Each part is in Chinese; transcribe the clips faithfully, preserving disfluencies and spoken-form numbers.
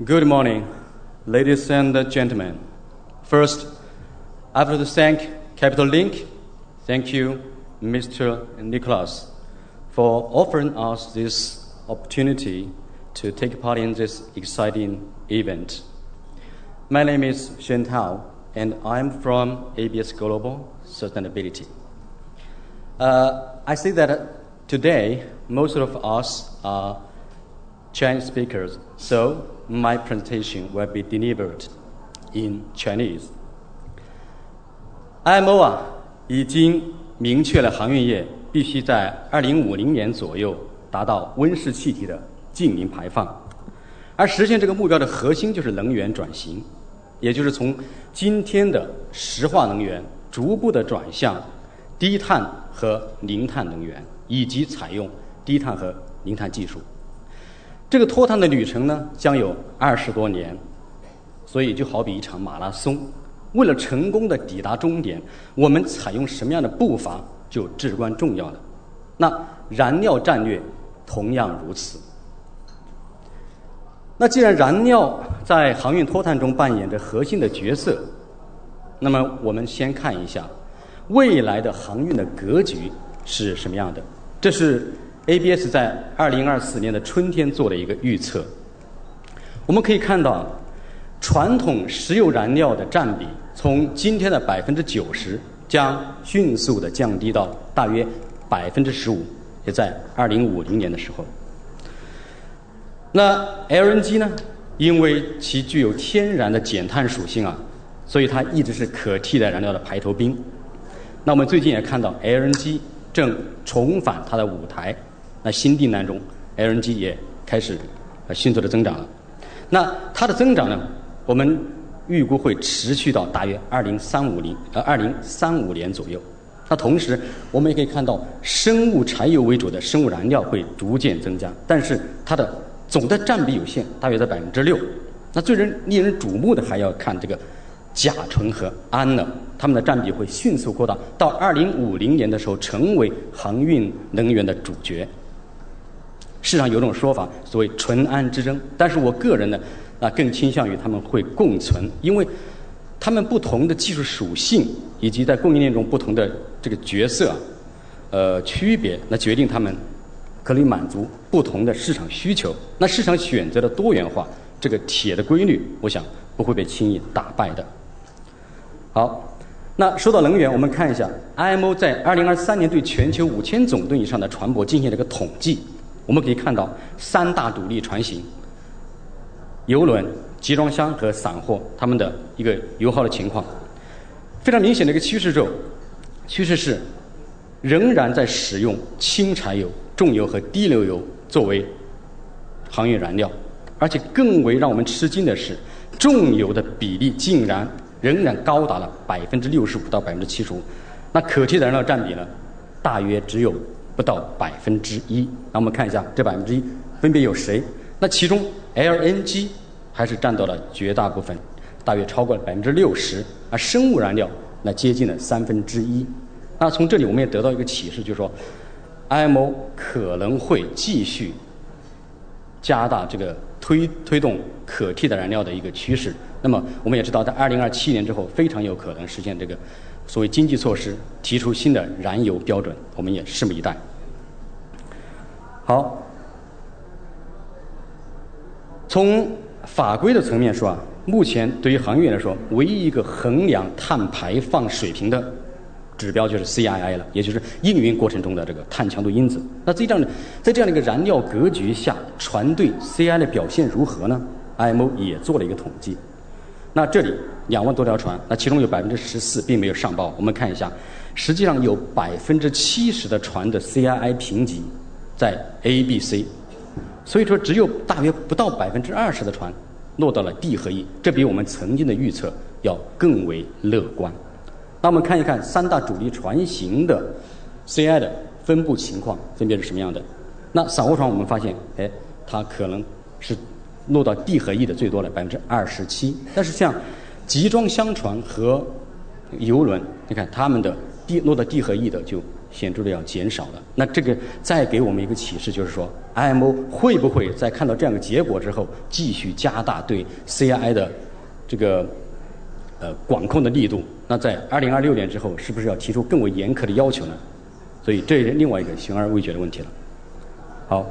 Good morning, ladies and gentlemen. First, I would like to thank Capital Link. Thank you, Mister Nicholas, for offering us this opportunity to take part in this exciting event. My name is Shen Tao, and I'm from A B S Global Sustainability. Uh, I see that today most of us are Chinese speakers, so my presentation will be delivered in Chinese. I M O 啊，已经明确了航运业必须在二零五零年左右达到温室气体的净零排放，而实现这个目标的核心就是能源转型，也就是从今天的石化能源逐步的转向低碳和零碳能源，以及采用低碳和零碳技术。这个脱碳的旅程呢，将有二十多年，所以就好比一场马拉松。为了成功的抵达终点，我们采用什么样的步伐就至关重要了。那燃料战略同样如此。那既然燃料在航运脱碳中扮演着核心的角色，那么我们先看一下未来的航运的格局是什么样的。这是 A B S 在二零二四年的春天做的一个预测。我们可以看到，传统石油燃料的占比从今天的百分之九十将迅速的降低到大约百分之十五，也在二零五零年的时候。那 L N G 呢？因为其具有天然的减碳属性啊，所以它一直是可替代燃料的排头兵。那我们最近也看到 L N G 正重返它的舞台。那新订单中 L N G 也开始迅速的增长了。那它的增长呢，我们预估会持续到大约二零三五零呃二零三五年左右。那同时我们也可以看到，生物柴油为主的生物燃料会逐渐增加，但是它的总的占比有限，大约在百分之六。那最人令人瞩目的还要看这个甲醇和氨了，它们的占比会迅速扩大，到二零五零年的时候成为航运能源的主角。市场有种说法，所谓醇氨之争，但是我个人呢，啊更倾向于他们会共存，因为他们不同的技术属性以及在供应链中不同的这个角色啊，呃区别，那决定他们可以满足不同的市场需求。那市场选择的多元化，这个铁的规律，我想不会被轻易打败的。好，那说到能源，我们看一下 I M O 在二零二三年对全球五千总吨以上的船舶进行了一个统计。我们可以看到三大主力船型，邮轮、集装箱和散货，它们的一个油耗的情况。非常明显的一个趋势就趋势是仍然在使用轻柴油、重油和低硫油作为航运燃料，而且更为让我们吃惊的是，重油的比例竟然仍然高达了百分之六十五到百分之七十五，那可替代燃料占比呢，大约只有不到百分之一。那我们看一下这百分之一分别有谁？那其中 L N G 还是占到了绝大部分，大约超过了百分之六十，而生物燃料那接近了三分之一。那从这里我们也得到一个启示，就是说 I M O 可能会继续加大这个推推动可替代燃料的一个趋势。那么我们也知道，在二零二七年之后，非常有可能实现这个所谓经济措施，提出新的燃油标准，我们也拭目以待。好，从法规的层面说啊，目前对于航运来说，唯一一个衡量碳排放水平的指标就是 C I I 了，也就是营运过程中的这个碳强度因子。那在这样的在这样的一个燃料格局下，船对 C I 的表现如何呢？ I M O 也做了一个统计。那这里两万多条船，那其中有百分之十四并没有上报。我们看一下，实际上有百分之七十的船的 C I I 评级在 A、B、C， 所以说只有大约不到百分之二十的船落到了 D 和 E， 这比我们曾经的预测要更为乐观。那我们看一看三大主力船型的 C I 的分布情况分别是什么样的。那散货船我们发现，哎，它可能是落到 D 和 E 的最多了百分之二十七，但是像集装箱船和邮轮，你看他们的 D 落到 D 和 E 的就显著的要减少了。那这个再给我们一个启示，就是说 I M O 会不会在看到这样的结果之后，继续加大对 C I I 的这个呃管控的力度？那在二零二六年之后，是不是要提出更为严苛的要求呢？所以这是另外一个悬而未决的问题了。好，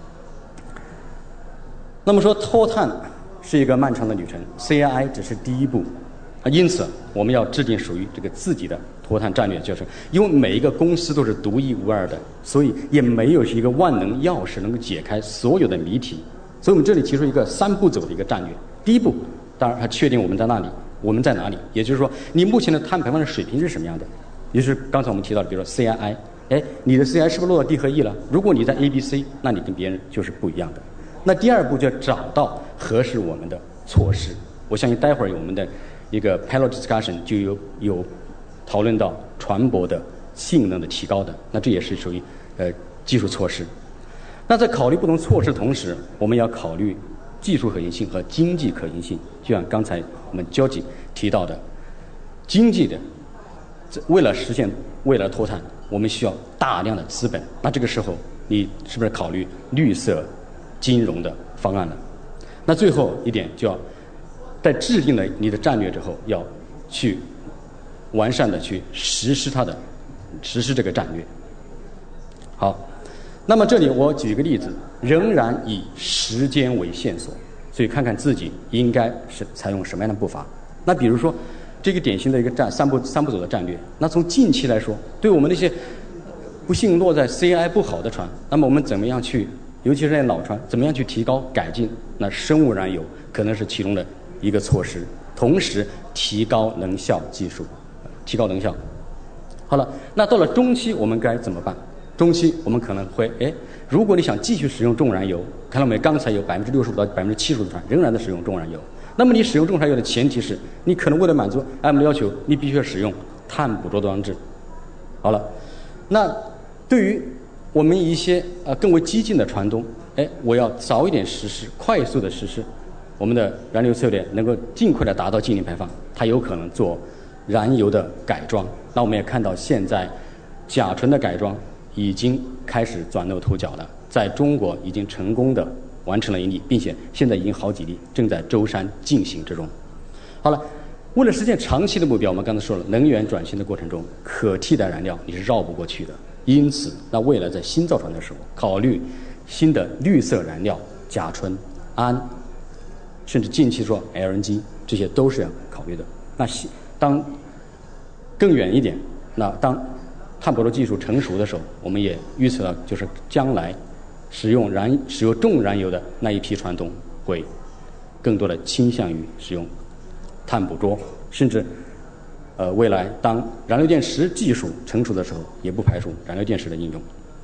那么说脱碳是一个漫长的旅程 ，C I I 只是第一步啊，因此我们要制定属于这个自己的脱碳战略，就是因为每一个公司都是独一无二的，所以也没有一个万能钥匙能够解开所有的谜题。所以我们这里提出一个三步走的一个战略。第一步，当然还确定我们在那里，我们在哪里，也就是说，你目前的碳排放的水平是什么样的？也就是刚才我们提到的，比如说 C I I， 哎，你的 C I I 是不是落到 D 和 E 了？如果你在 A、B、C， 那你跟别人就是不一样的。那第二步就要找到合适我们的措施。我相信待会儿我们的一个 panel discussion 就有有讨论到船舶的性能的提高的，那这也是属于呃技术措施。那在考虑不同措施的同时，我们要考虑技术可行性和经济可行性。就像刚才我们交集提到的，经济的为了实现未来脱碳，我们需要大量的资本。那这个时候，你是不是考虑绿色金融的方案了？那最后一点，就要在制定了你的战略之后，要去完善的去实施它的实施这个战略。好，那么这里我举一个例子，仍然以时间为线索，所以看看自己应该是采用什么样的步伐。那比如说这个典型的一个战三步三步走的战略，那从近期来说，对我们那些不幸落在 C I I 不好的船，那么我们怎么样去，尤其是那些老船，怎么样去提高改进？那生物燃油可能是其中的一个措施，同时提高能效技术，提高能效。好了，那到了中期我们该怎么办？中期我们可能会，哎，如果你想继续使用重燃油，看到没？刚才有百分之六十五到百分之七十的船仍然在使用重燃油。那么你使用重燃油的前提是，你可能为了满足 I M O 的要求，你必须要使用碳捕捉装置。好了，那对于我们一些呃更为激进的船东，哎，我要早一点实施，快速的实施我们的燃油策略，能够尽快的达到净零排放，它有可能做燃油的改装。那我们也看到现在甲醇的改装已经开始崭露头角了，在中国已经成功的完成了一例，并且现在已经好几例正在舟山进行之中。好了，为了实现长期的目标，我们刚才说了，能源转型的过程中，可替代燃料你是绕不过去的。因此，那未来在新造船的时候，考虑新的绿色燃料，甲醇、氨，甚至近期说 L N G， 这些都是要考虑的。那当更远一点，那当碳捕捉技术成熟的时候，我们也预测到，就是将来使用燃使用重燃油的那一批船东会更多的倾向于使用碳捕捉，甚至呃未来当燃料电池技术成熟的时候，也不排除燃料电池的应用。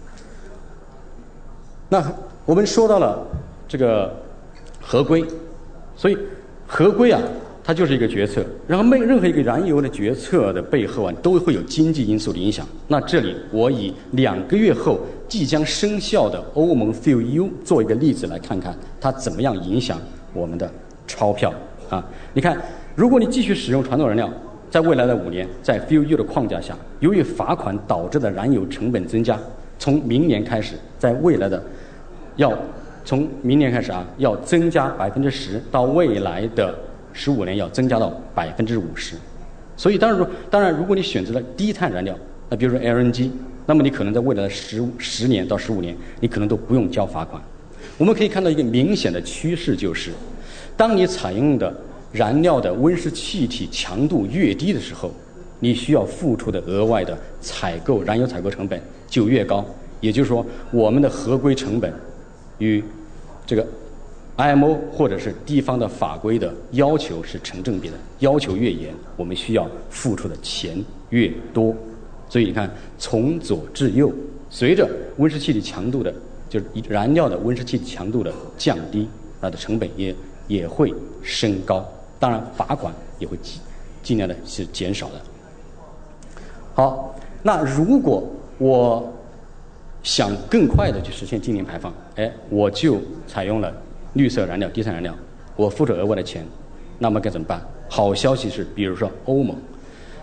那我们说到了这个合规，所以合规啊，它就是一个决策，然后每任何一个燃油的决策的背后啊，都会有经济因素的影响。那这里我以两个月后即将生效的欧盟 F U E U 做一个例子来看看它怎么样影响我们的钞票啊。你看，如果你继续使用传统燃料，在未来的五年，在 F U E U 的框架下，由于罚款导致的燃油成本增加，从明年开始，在未来的要从明年开始啊，要增加百分之十，到未来的十五年要增加到百分之五十。所以当然说，当然如果你选择了低碳燃料，那比如说 L N G， 那么你可能在未来的十十年到十五年，你可能都不用交罚款。我们可以看到一个明显的趋势，就是当你采用的燃料的温室气体强度越低的时候，你需要付出的额外的采购燃油采购成本就越高。也就是说，我们的合规成本与这个 I M O 或者是地方的法规的要求是成正比的，要求越严，我们需要付出的钱越多。所以你看，从左至右，随着温室气体强度的，就是燃料的温室气体强度的降低，它的成本也也会升高。当然，罚款也会尽尽量的是减少的。好，那如果我想更快的去实现净零排放，哎，我就采用了绿色燃料、低碳燃料，我付出额外的钱，那么该怎么办？好消息是，比如说欧盟，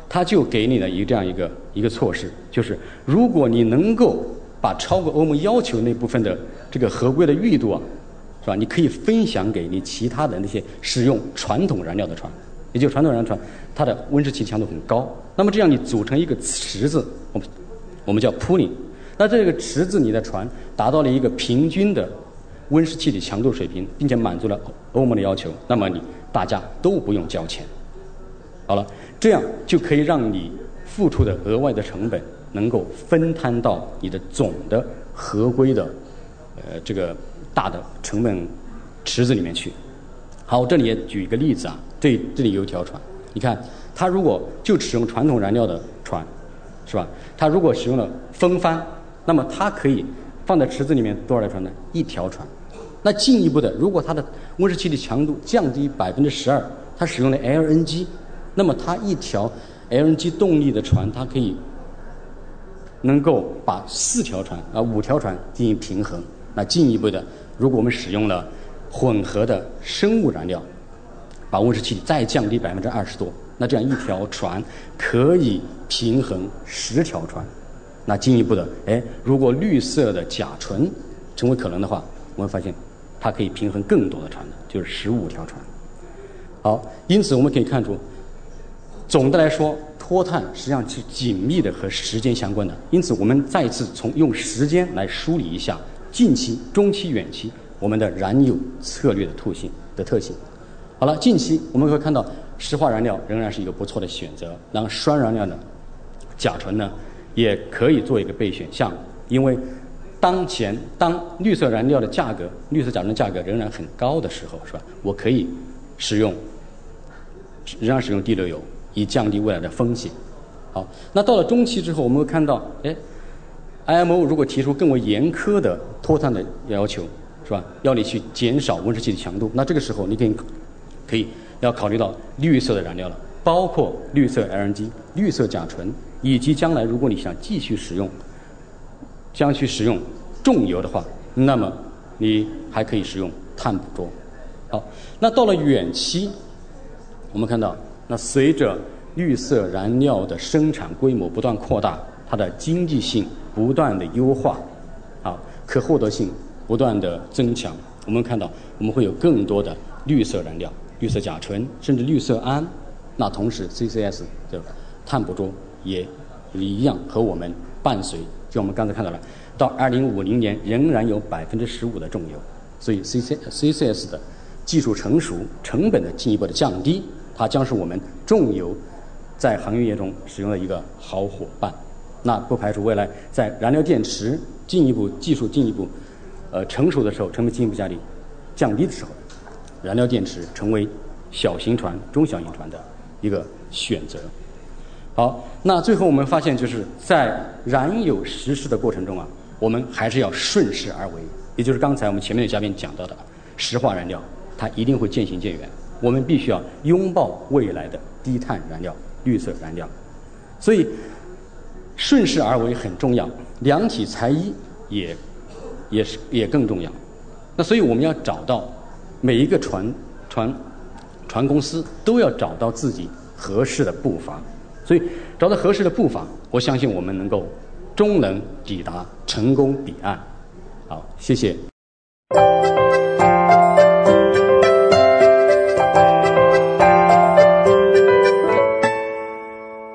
它就给你了一个这样一个一个措施，就是如果你能够把超过欧盟要求那部分的这个合规的裕度啊，是吧？你可以分享给你其他的那些使用传统燃料的船，也就是传统燃料船，它的温室气强度很高。那么这样你组成一个池子，我们我们叫 pooling。那这个池子你的船达到了一个平均的温室气体强度水平，并且满足了欧盟的要求，那么你大家都不用交钱。好了，这样就可以让你付出的额外的成本能够分摊到你的总的合规的呃这个大的成本池子里面去。好，这里也举一个例子啊，这这里有一条船，你看它如果就使用传统燃料的船，是吧？它如果使用了风帆，那么它可以放在池子里面多少条船呢？一条船。那进一步的，如果它的温室气体强度降低百分之十二，它使用了 L N G， 那么它一条 L N G 动力的船，它可以能够把四条船啊五条船进行平衡。那进一步的，如果我们使用了混合的生物燃料，把温室气体再降低百分之二十多，那这样一条船可以平衡十条船。那进一步的，哎，如果绿色的甲醇成为可能的话，我们发现它可以平衡更多的船的，就是十五条船。好，因此我们可以看出，总的来说，脱碳实际上是紧密的和时间相关的。因此，我们再一次从用时间来梳理一下近期、中期、远期我们的燃油策略的特性的特性。好了，近期我们会看到石化燃料仍然是一个不错的选择，然后酸燃料呢，甲醇呢也可以做一个备选项，因为当前当绿色燃料的价格、绿色甲醇的价格仍然很高的时候，是吧？我可以使用仍然使用地流油，以降低未来的风险。好，那到了中期之后，我们会看到，哎 ，I M O 如果提出更为严苛的脱碳的要求，是吧？要你去减少温室气体强度，那这个时候你可以可以要考虑到绿色的燃料了，包括绿色 L N G、绿色甲醇，以及将来如果你想继续使用，将去使用重油的话，那么你还可以使用碳捕捉。好，那到了远期，我们看到，那随着绿色燃料的生产规模不断扩大，它的经济性不断的优化，啊，可获得性不断的增强，我们看到我们会有更多的绿色燃料、绿色甲醇，甚至绿色铵。那同时 C C S 的碳捕捉也一样和我们伴随，就我们刚才看到了，到二零五零年仍然有百分之十五的重油，所以 C C C C S 的技术成熟、成本的进一步的降低，它将是我们重油在航运业中使用的一个好伙伴。那不排除未来在燃料电池进一步技术进一步呃成熟的时候，成本进一步降低降低的时候，燃料电池成为小型船、中小型船的一个选择。好，那最后我们发现，就是在燃油实施的过程中啊，我们还是要顺势而为，也就是刚才我们前面的嘉宾讲到的，石化燃料它一定会渐行渐远，我们必须要拥抱未来的低碳燃料、绿色燃料，所以顺势而为很重要，量体裁衣也也是也更重要。那所以我们要找到每一个船船船公司都要找到自己合适的步伐，所以找到合适的步伐，我相信我们能够终能抵达成功彼岸。好，谢谢。